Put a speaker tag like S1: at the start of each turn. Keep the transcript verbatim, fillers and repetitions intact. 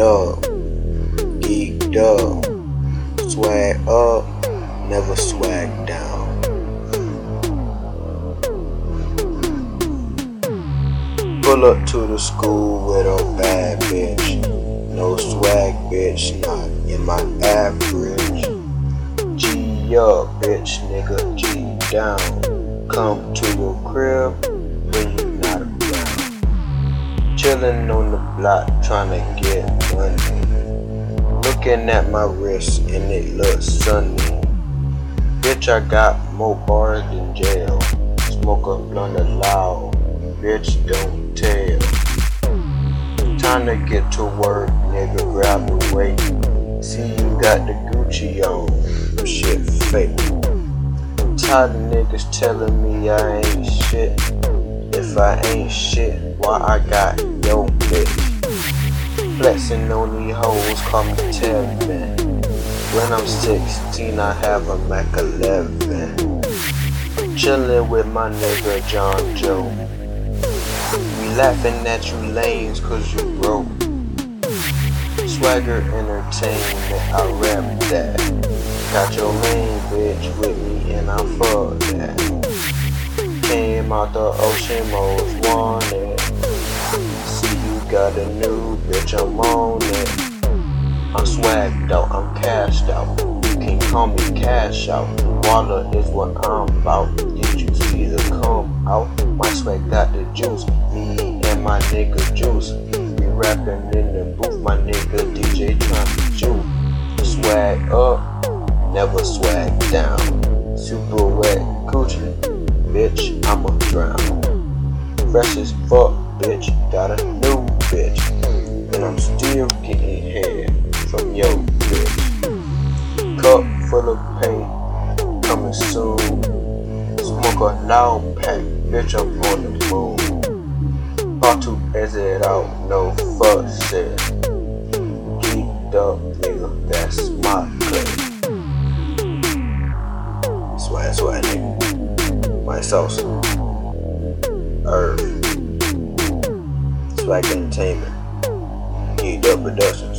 S1: up, geeked up, swag up, never swag down. Pull up to the school with a bad bitch, no swag bitch, not in my average. G up bitch, nigga, G down. Come to the crib when you not around. Chillin' on the block tryna get money. Looking at my wrist and it looks sunny. Bitch, I got more bars than jail. Smoke a blunt loud, bitch, don't tell. Time to get to work, nigga, grab the weight. See you got the Gucci on, shit fake. Tired of niggas telling me I ain't shit. If I ain't shit, why I got yo bitch? Flexing on these hoes, call me Tevin. When I'm sixteen, I have a Mac eleven. Chillin' with my nigga John Joe. We laughing at you lanes cause you broke. Swagger Entertainment, I rap that. Got your main bitch with me and I fuck that. Came out the ocean, most wanted. See you got a new bitch, I'm on it. I'm swagged out, I'm cashed out. You can call me cash out. Water is what I'm about. Did you see the come out? My swag got the juice. Me and my nigga Juice. We rapping in the booth, my nigga D J tryna juke. Swag up, never swag down. Super wet Gucci, bitch, I'ma drown. Fresh as fuck, bitch, got a new bitch. And I'm still getting head from yo bitch. Cup full of paint, coming soon. Smoke a loud pack, bitch, I'm on the moon. About to exit out, no fuss shit. Geeked up, nigga, that's my clip. Swag, swag, nigga. My sauce. Earth. Swag Entertainment. Geeked up production.